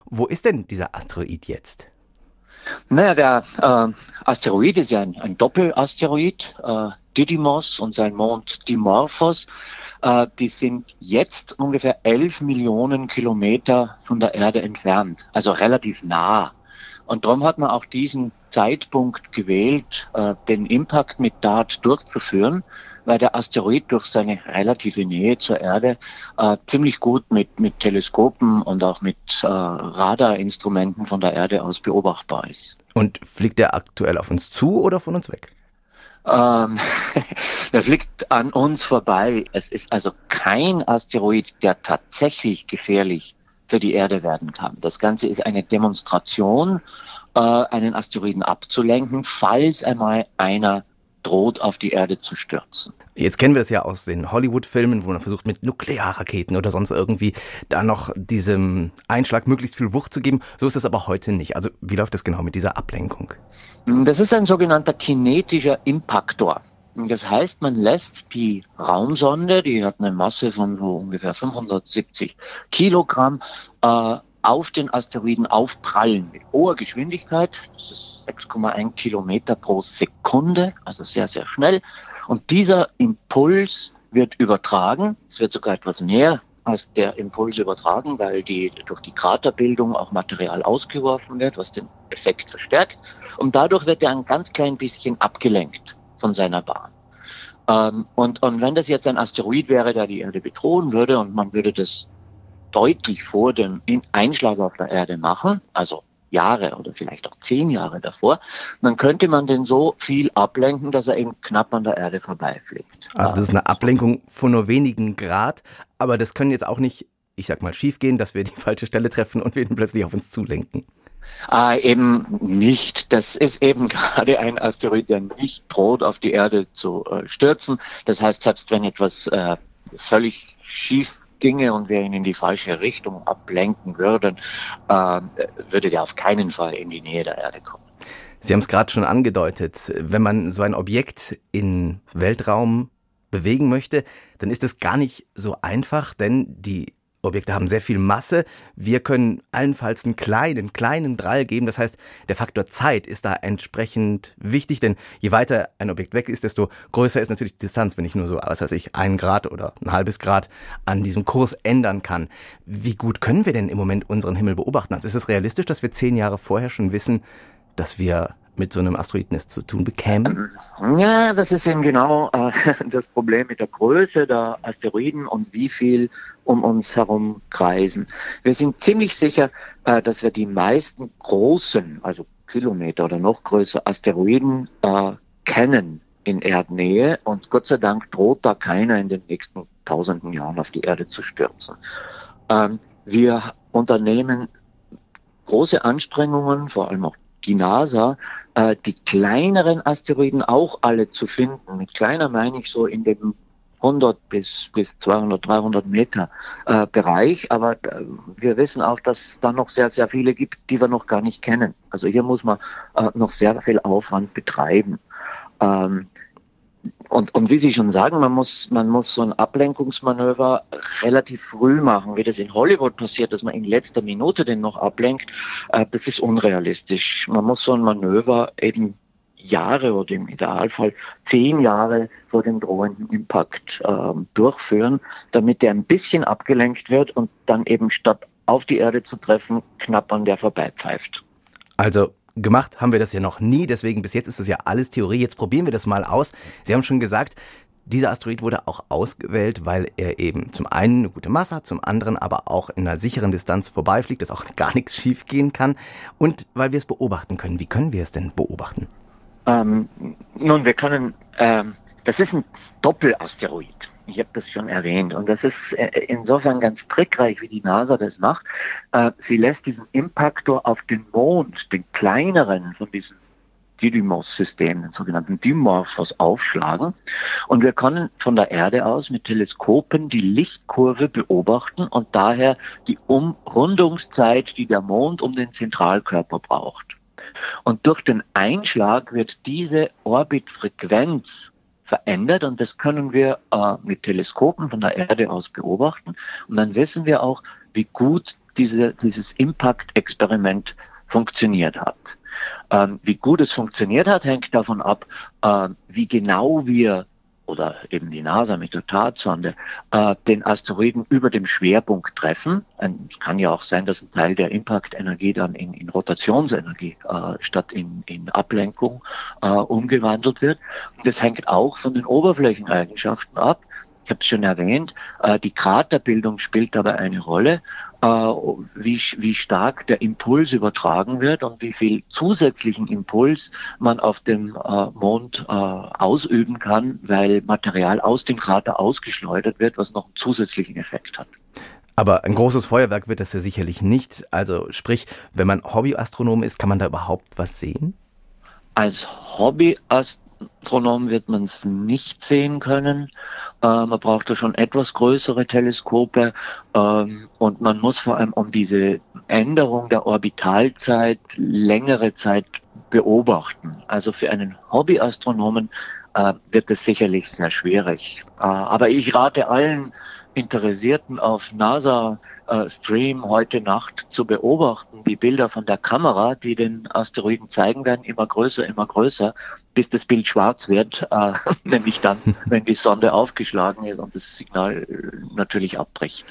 Wo ist denn dieser Asteroid jetzt? Naja, der Asteroid ist ja ein Doppelasteroid, Didymos und sein Mond Dimorphos. Die sind jetzt ungefähr 11 Millionen Kilometer von der Erde entfernt, also relativ nah. Und darum hat man auch diesen Zeitpunkt gewählt, den Impact mit DART durchzuführen, weil der Asteroid durch seine relative Nähe zur Erde ziemlich gut mit Teleskopen und auch mit Radarinstrumenten von der Erde aus beobachtbar ist. Und fliegt der aktuell auf uns zu oder von uns weg? Ähm, Der fliegt an uns vorbei. Es ist also kein Asteroid, der tatsächlich gefährlich für die Erde werden kann. Das Ganze ist eine Demonstration, einen Asteroiden abzulenken, falls einmal einer droht, auf die Erde zu stürzen. Jetzt kennen wir das ja aus den Hollywood-Filmen, wo man versucht, mit Nuklearraketen oder sonst irgendwie da noch diesem Einschlag möglichst viel Wucht zu geben. So ist es aber heute nicht. Also wie läuft das genau mit dieser Ablenkung? Das ist ein sogenannter kinetischer Impaktor. Das heißt, man lässt die Raumsonde, die hat eine Masse von so ungefähr 570 Kilogramm, auf den Asteroiden aufprallen mit hoher Geschwindigkeit. Das ist 6,1 Kilometer pro Sekunde, also sehr, sehr schnell. Und dieser Impuls wird übertragen. Es wird sogar etwas mehr als der Impuls übertragen, weil durch die Kraterbildung auch Material ausgeworfen wird, was den Effekt verstärkt. Und dadurch wird er ein ganz klein bisschen abgelenkt von seiner Bahn. Und wenn das jetzt ein Asteroid wäre, der die Erde bedrohen würde und man würde das deutlich vor dem Einschlag auf der Erde machen, also Jahre oder vielleicht auch 10 Jahre davor, dann könnte man den so viel ablenken, dass er eben knapp an der Erde vorbeifliegt. Also das ist eine Ablenkung von nur wenigen Grad, aber das können jetzt auch nicht, ich sag mal, schief gehen, dass wir die falsche Stelle treffen und wir ihn plötzlich auf uns zulenken. Eben nicht. Das ist eben gerade ein Asteroid, der nicht droht, auf die Erde zu stürzen. Das heißt, selbst wenn etwas völlig schief ginge und wir ihn in die falsche Richtung ablenken würden, würde der auf keinen Fall in die Nähe der Erde kommen. Sie haben es gerade schon angedeutet, wenn man so ein Objekt in Weltraum bewegen möchte, dann ist es gar nicht so einfach, denn die Objekte haben sehr viel Masse. Wir können allenfalls einen kleinen Drall geben. Das heißt, der Faktor Zeit ist da entsprechend wichtig, denn je weiter ein Objekt weg ist, desto größer ist natürlich die Distanz, wenn ich nur so, was weiß ich, 1 Grad oder ein halbes Grad an diesem Kurs ändern kann. Wie gut können wir denn im Moment unseren Himmel beobachten? Also ist es realistisch, dass wir 10 Jahre vorher schon wissen, dass wir mit so einem Asteroiden es zu tun bekämen? Ja, das ist eben genau das Problem mit der Größe der Asteroiden und wie viel um uns herum kreisen. Wir sind ziemlich sicher, dass wir die meisten großen, also Kilometer oder noch größer Asteroiden kennen in Erdnähe und Gott sei Dank droht da keiner in den nächsten tausenden Jahren auf die Erde zu stürzen. Wir unternehmen große Anstrengungen, vor allem auch die NASA, die kleineren Asteroiden auch alle zu finden. Mit kleiner meine ich so in dem 100 bis 200, 300 Meter Bereich. Aber wir wissen auch, dass es da noch sehr, sehr viele gibt, die wir noch gar nicht kennen. Also hier muss man noch sehr viel Aufwand betreiben. Und wie Sie schon sagen, man muss so ein Ablenkungsmanöver relativ früh machen, wie das in Hollywood passiert, dass man in letzter Minute den noch ablenkt. Das ist unrealistisch. Man muss so ein Manöver eben Jahre oder im Idealfall 10 Jahre vor dem drohenden Impact durchführen, damit der ein bisschen abgelenkt wird und dann eben statt auf die Erde zu treffen, knapp an der vorbeipfeift. Also gemacht haben wir das ja noch nie, deswegen bis jetzt ist das ja alles Theorie. Jetzt probieren wir das mal aus. Sie haben schon gesagt, dieser Asteroid wurde auch ausgewählt, weil er eben zum einen eine gute Masse hat, zum anderen aber auch in einer sicheren Distanz vorbeifliegt, dass auch gar nichts schief gehen kann und weil wir es beobachten können. Wie können wir es denn beobachten? Nun, wir können, das ist ein Doppelasteroid. Ich habe das schon erwähnt. Und das ist insofern ganz trickreich, wie die NASA das macht. Sie lässt diesen Impaktor auf den Mond, den kleineren von diesem Didymos-System, den sogenannten Dimorphos, aufschlagen. Und wir können von der Erde aus mit Teleskopen die Lichtkurve beobachten und daher die Umrundungszeit, die der Mond um den Zentralkörper braucht. Und durch den Einschlag wird diese Orbitfrequenz verändert und das können wir mit Teleskopen von der Erde aus beobachten. Und dann wissen wir auch, wie gut dieses Impact-Experiment funktioniert hat. Wie gut es funktioniert hat, hängt davon ab, wie genau wir oder eben die NASA mit der TART-Sonde den Asteroiden über dem Schwerpunkt treffen. Es kann ja auch sein, dass ein Teil der Impact-Energie dann in Rotationsenergie statt in Ablenkung umgewandelt wird. Und das hängt auch von den Oberflächeneigenschaften ab. Ich habe es schon erwähnt, die Kraterbildung spielt dabei eine Rolle, wie stark der Impuls übertragen wird und wie viel zusätzlichen Impuls man auf dem Mond ausüben kann, weil Material aus dem Krater ausgeschleudert wird, was noch einen zusätzlichen Effekt hat. Aber ein großes Feuerwerk wird das ja sicherlich nicht. Also sprich, wenn man Hobbyastronom ist, kann man da überhaupt was sehen? Als Hobbyastronom wird man es nicht sehen können. Man braucht da schon etwas größere Teleskope und man muss vor allem um diese Änderung der Orbitalzeit längere Zeit beobachten. Also für einen Hobbyastronomen wird es sicherlich sehr schwierig. Aber ich rate allen Interessierten auf NASA-Stream heute Nacht zu beobachten, die Bilder von der Kamera, die den Asteroiden zeigen werden, immer größer, bis das Bild schwarz wird, nämlich dann, wenn die Sonde aufgeschlagen ist und das Signal natürlich abbricht.